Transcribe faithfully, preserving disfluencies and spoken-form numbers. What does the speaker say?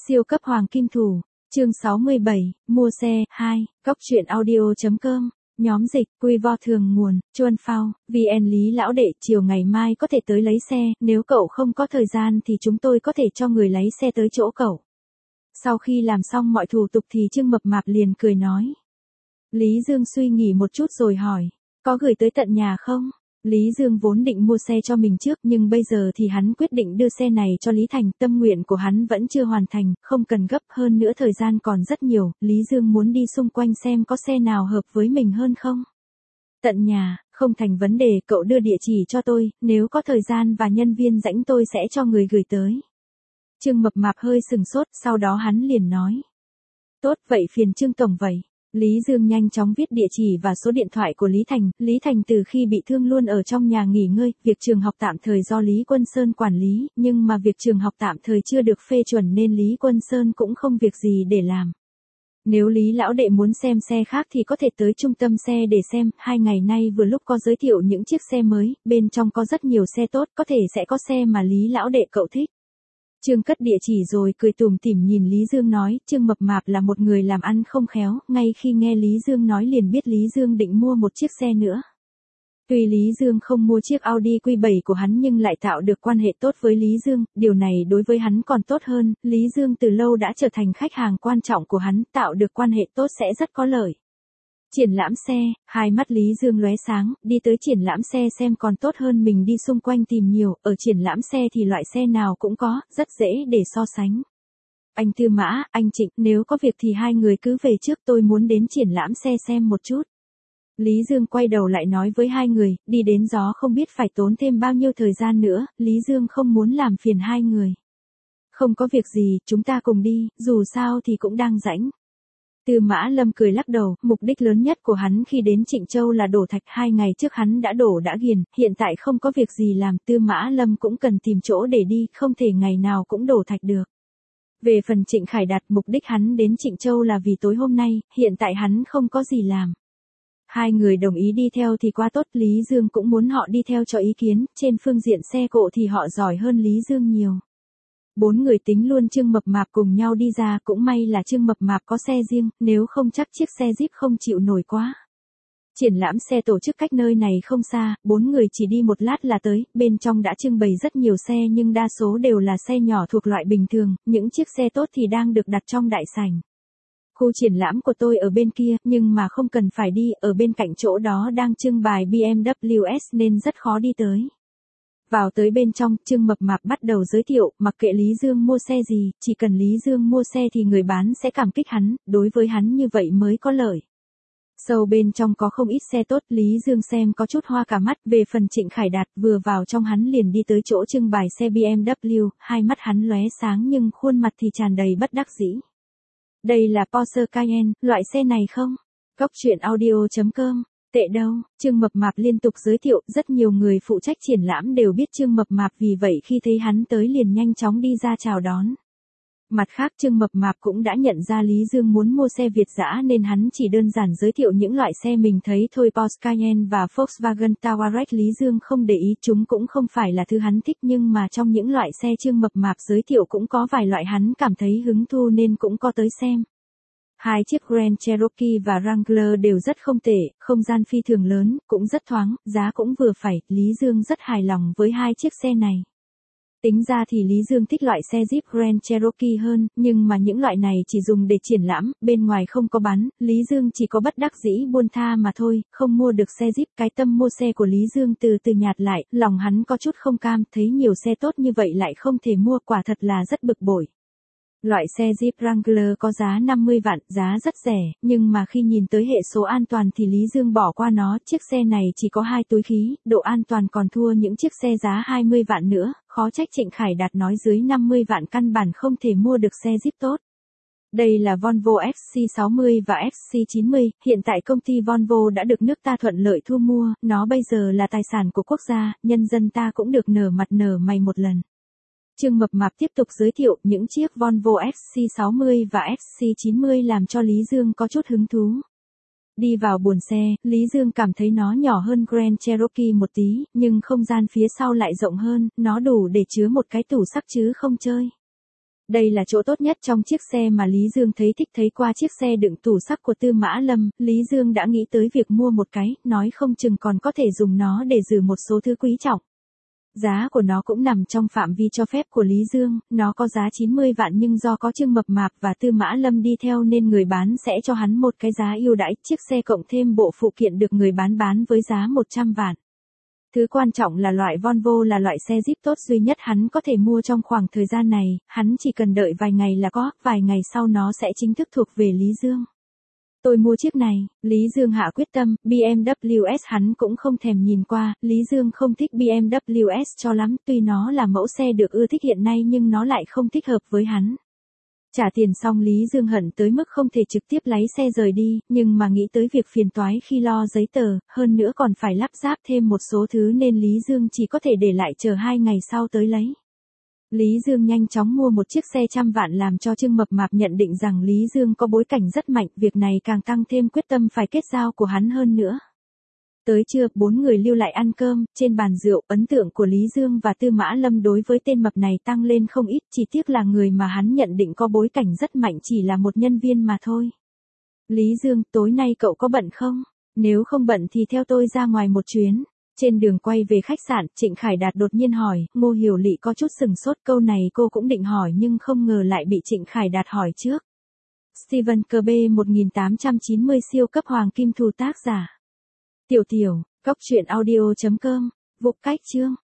Siêu cấp hoàng kim thủ, chương sáu mươi bảy, mua xe, hai, Cóc truyện audio chấm com, nhóm dịch, quy vo thường nguồn, Chuan Phao, vê en Lý lão đệ, chiều ngày mai có thể tới lấy xe, nếu cậu không có thời gian thì chúng tôi có thể cho người lấy xe tới chỗ cậu. Sau khi làm xong mọi thủ tục thì Trương Mập Mạp liền cười nói. Lý Dương suy nghĩ một chút rồi hỏi, có gửi tới tận nhà không? Lý Dương vốn định mua xe cho mình trước nhưng bây giờ thì hắn quyết định đưa xe này cho Lý Thành, tâm nguyện của hắn vẫn chưa hoàn thành, không cần gấp, hơn nữa thời gian còn rất nhiều, Lý Dương muốn đi xung quanh xem có xe nào hợp với mình hơn không. Tận nhà, không thành vấn đề, cậu đưa địa chỉ cho tôi, nếu có thời gian và nhân viên rảnh tôi sẽ cho người gửi tới. Trương Mập Mạp hơi sừng sốt, sau đó hắn liền nói. Tốt, vậy phiền Trương Tổng vậy. Lý Dương nhanh chóng viết địa chỉ và số điện thoại của Lý Thành. Lý Thành từ khi bị thương luôn ở trong nhà nghỉ ngơi, việc trường học tạm thời do Lý Quân Sơn quản lý, nhưng mà việc trường học tạm thời chưa được phê chuẩn nên Lý Quân Sơn cũng không việc gì để làm. Nếu Lý lão đệ muốn xem xe khác thì có thể tới trung tâm xe để xem, hai ngày nay vừa lúc có giới thiệu những chiếc xe mới, bên trong có rất nhiều xe tốt, có thể sẽ có xe mà Lý lão đệ cậu thích. Trương cất địa chỉ rồi cười tủm tỉm nhìn Lý Dương nói, Trương Mập Mạp là một người làm ăn không khéo, ngay khi nghe Lý Dương nói liền biết Lý Dương định mua một chiếc xe nữa. Tuy Lý Dương không mua chiếc Audi Q bảy của hắn nhưng lại tạo được quan hệ tốt với Lý Dương, điều này đối với hắn còn tốt hơn, Lý Dương từ lâu đã trở thành khách hàng quan trọng của hắn, tạo được quan hệ tốt sẽ rất có lợi. Triển lãm xe, hai mắt Lý Dương lóe sáng, đi tới triển lãm xe xem còn tốt hơn mình đi xung quanh tìm nhiều, ở triển lãm xe thì loại xe nào cũng có, rất dễ để so sánh. Anh Tư Mã, anh Trịnh, nếu có việc thì hai người cứ về trước, tôi muốn đến triển lãm xe xem một chút. Lý Dương quay đầu lại nói với hai người, đi đến gió không biết phải tốn thêm bao nhiêu thời gian nữa, Lý Dương không muốn làm phiền hai người. Không có việc gì, chúng ta cùng đi, dù sao thì cũng đang rảnh. Tư Mã Lâm cười lắc đầu, mục đích lớn nhất của hắn khi đến Trịnh Châu là đổ thạch, hai ngày trước hắn đã đổ đã ghiền, hiện tại không có việc gì làm, Tư Mã Lâm cũng cần tìm chỗ để đi, không thể ngày nào cũng đổ thạch được. Về phần Trịnh Khải Đạt, mục đích hắn đến Trịnh Châu là vì tối hôm nay, hiện tại hắn không có gì làm. Hai người đồng ý đi theo thì quá tốt, Lý Dương cũng muốn họ đi theo cho ý kiến, trên phương diện xe cộ thì họ giỏi hơn Lý Dương nhiều. Bốn người tính luôn Trương Mập Mạp cùng nhau đi ra, cũng may là Trương Mập Mạp có xe riêng, nếu không chắc chiếc xe Jeep không chịu nổi quá. Triển lãm xe tổ chức cách nơi này không xa, bốn người chỉ đi một lát là tới, bên trong đã trưng bày rất nhiều xe nhưng đa số đều là xe nhỏ thuộc loại bình thường, những chiếc xe tốt thì đang được đặt trong đại sảnh. Khu triển lãm của tôi ở bên kia, nhưng mà không cần phải đi, ở bên cạnh chỗ đó đang trưng bày bê em vê ét nên rất khó đi tới. Vào tới bên trong, Trương Mập Mạp bắt đầu giới thiệu, mặc kệ Lý Dương mua xe gì, chỉ cần Lý Dương mua xe thì người bán sẽ cảm kích hắn, đối với hắn như vậy mới có lợi. Sâu bên trong có không ít xe tốt, Lý Dương xem có chút hoa cả mắt, về phần Trịnh Khải Đạt, vừa vào trong hắn liền đi tới chỗ trưng bày xe bê em vê, hai mắt hắn lóe sáng nhưng khuôn mặt thì tràn đầy bất đắc dĩ. Đây là Porsche Cayenne, loại xe này không? Cóc truyện audio chấm com. Tệ đâu, Trương Mập Mạp liên tục giới thiệu, rất nhiều người phụ trách triển lãm đều biết Trương Mập Mạp, vì vậy khi thấy hắn tới liền nhanh chóng đi ra chào đón. Mặt khác Trương Mập Mạp cũng đã nhận ra Lý Dương muốn mua xe Việt dã nên hắn chỉ đơn giản giới thiệu những loại xe mình thấy thôi. Porsche Cayenne và Volkswagen Touareg Lý Dương không để ý, chúng cũng không phải là thứ hắn thích, nhưng mà trong những loại xe Trương Mập Mạp giới thiệu cũng có vài loại hắn cảm thấy hứng thú nên cũng có tới xem. Hai chiếc Grand Cherokee và Wrangler đều rất không tệ, không gian phi thường lớn, cũng rất thoáng, giá cũng vừa phải, Lý Dương rất hài lòng với hai chiếc xe này. Tính ra thì Lý Dương thích loại xe Jeep Grand Cherokee hơn, nhưng mà những loại này chỉ dùng để triển lãm, bên ngoài không có bán, Lý Dương chỉ có bất đắc dĩ buông tha mà thôi, không mua được xe Jeep. Cái tâm mua xe của Lý Dương từ từ nhạt lại, lòng hắn có chút không cam, thấy nhiều xe tốt như vậy lại không thể mua, quả thật là rất bực bội. Loại xe Jeep Wrangler có giá năm mươi vạn, giá rất rẻ, nhưng mà khi nhìn tới hệ số an toàn thì Lý Dương bỏ qua nó, chiếc xe này chỉ có hai túi khí, độ an toàn còn thua những chiếc xe giá hai mươi vạn nữa, khó trách Trịnh Khải Đạt nói dưới năm mươi vạn căn bản không thể mua được xe Jeep tốt. Đây là Volvo ép xê sáu mươi và ép xê chín mươi, hiện tại công ty Volvo đã được nước ta thuận lợi thu mua, nó bây giờ là tài sản của quốc gia, nhân dân ta cũng được nở mặt nở mày một lần. Trương Mập Mạp tiếp tục giới thiệu những chiếc Volvo ép xê sáu mươi và ép xê chín mươi làm cho Lý Dương có chút hứng thú. Đi vào buồng xe, Lý Dương cảm thấy nó nhỏ hơn Grand Cherokee một tí, nhưng không gian phía sau lại rộng hơn, nó đủ để chứa một cái tủ sắt chứ không chơi. Đây là chỗ tốt nhất trong chiếc xe mà Lý Dương thấy thích. Thấy qua chiếc xe đựng tủ sắt của Tư Mã Lâm, Lý Dương đã nghĩ tới việc mua một cái, nói không chừng còn có thể dùng nó để giữ một số thứ quý trọng. Giá của nó cũng nằm trong phạm vi cho phép của Lý Dương, nó có giá chín mươi vạn nhưng do có Trương Mập Mạp và Tư Mã Lâm đi theo nên người bán sẽ cho hắn một cái giá ưu đãi. Chiếc xe cộng thêm bộ phụ kiện được người bán bán với giá một trăm vạn. Thứ quan trọng là loại Volvo là loại xe Jeep tốt duy nhất hắn có thể mua trong khoảng thời gian này, hắn chỉ cần đợi vài ngày là có, vài ngày sau nó sẽ chính thức thuộc về Lý Dương. Tôi mua chiếc này, Lý Dương hạ quyết tâm. bê em vê ét hắn cũng không thèm nhìn qua, Lý Dương không thích bê em vê ét cho lắm, tuy nó là mẫu xe được ưa thích hiện nay nhưng nó lại không thích hợp với hắn. Trả tiền xong Lý Dương hận tới mức không thể trực tiếp lái xe rời đi, nhưng mà nghĩ tới việc phiền toái khi lo giấy tờ, hơn nữa còn phải lắp ráp thêm một số thứ nên Lý Dương chỉ có thể để lại chờ hai ngày sau tới lấy. Lý Dương nhanh chóng mua một chiếc xe trăm vạn làm cho Trương Mập Mạp nhận định rằng Lý Dương có bối cảnh rất mạnh, việc này càng tăng thêm quyết tâm phải kết giao của hắn hơn nữa. Tới trưa, bốn người lưu lại ăn cơm, trên bàn rượu, ấn tượng của Lý Dương và Tư Mã Lâm đối với tên mập này tăng lên không ít, chỉ tiếc là người mà hắn nhận định có bối cảnh rất mạnh chỉ là một nhân viên mà thôi. Lý Dương, tối nay cậu có bận không? Nếu không bận thì theo tôi ra ngoài một chuyến. Trên đường quay về khách sạn, Trịnh Khải Đạt đột nhiên hỏi, Ngô Hiểu Lị có chút sừng sốt, câu này cô cũng định hỏi nhưng không ngờ lại bị Trịnh Khải Đạt hỏi trước. Steven Kirby một nghìn tám trăm chín mươi siêu cấp hoàng kim thù tác giả. Tiểu Tiểu, cốc truyện audio chấm com, Vụ Cách chương